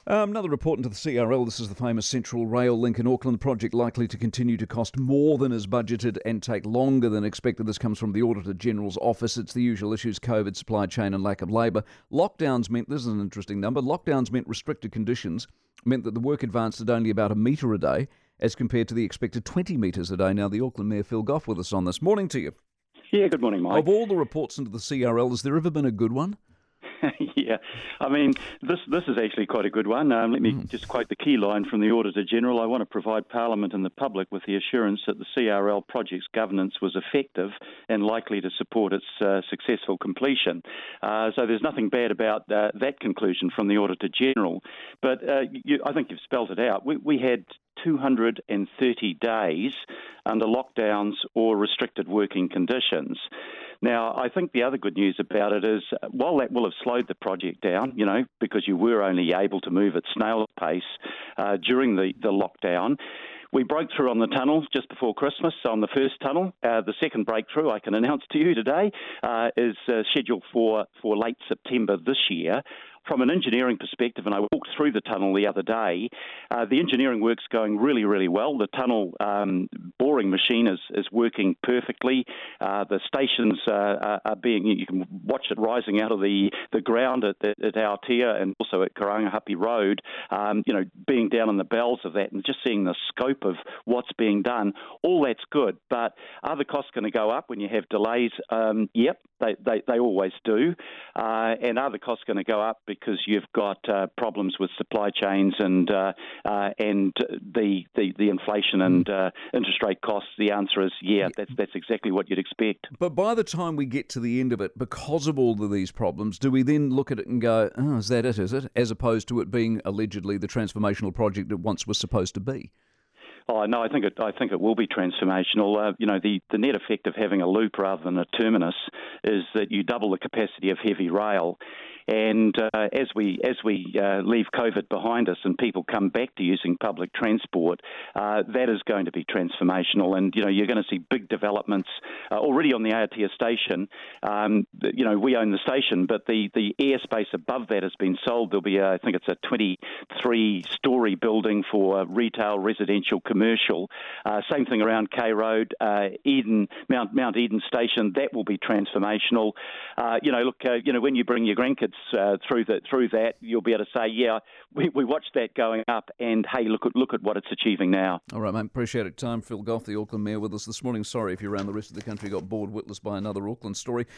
Another report into the CRL. This is the famous Central Rail link in Auckland. The project likely to continue to cost more than is budgeted and take longer than expected. This comes from the Auditor General's office. It's the usual issues: COVID, supply chain and lack of labour. Lockdowns meant, this is an interesting number, lockdowns meant restricted conditions, meant that the work advanced at only about a metre a day as compared to the expected 20 metres a day. Now, the Auckland Mayor, Phil Goff, with us on this. Morning to you. Yeah, good morning, Mike. Of all the reports into the CRL, has there ever been a good one? Yeah, I mean, this is actually quite a good one. Let me just quote the key line from the Auditor General. I want to provide Parliament and the public with the assurance that the CRL project's governance was effective and likely to support its successful completion. So there's nothing bad about that conclusion from the Auditor General. But I think you've spelled it out. We had 230 days under lockdowns or restricted working conditions. Now, I think the other good news about it is, while that will have slowed the project down, because you were only able to move at snail's pace during the lockdown, we broke through on the tunnel just before Christmas on the first tunnel. The second breakthrough, I can announce to you today, is scheduled for late September this year. From an engineering perspective, and I walked through the tunnel the other day, the engineering work's going really, really well. The tunnel boring machine is working perfectly. The stations are being, you can watch it rising out of the ground at Aotea and also at Karangahape Road, being down in the bells of that and just seeing the scope of what's being done. All that's good, but are the costs going to go up when you have delays? Yep, they always do. And are the costs going to go up because you've got problems with supply chains and the inflation and interest rate costs? The answer is that's exactly what you'd expect. But by the time we get to the end of it, because of all of these problems, do we then look at it and go, oh, is that it, is it? As opposed to it being allegedly the transformational project it once was supposed to be? Oh no, I think it will be transformational. The net effect of having a loop rather than a terminus is that you double the capacity of heavy rail. And as we leave COVID behind us and people come back to using public transport, that is going to be transformational. And you're going to see big developments already on the Aotea station. We own the station, but the airspace above that has been sold. There'll be I think it's a 23-storey building for retail, residential, commercial. Same thing around K Road, Mount Eden Station. That will be transformational. When you bring your grandkids through that, you'll be able to say, yeah, we watched that going up, and hey, look at what it's achieving now. All right, mate. Appreciate it. Phil Goff, the Auckland Mayor, with us this morning. Sorry if you around the rest of the country got bored witless by another Auckland story.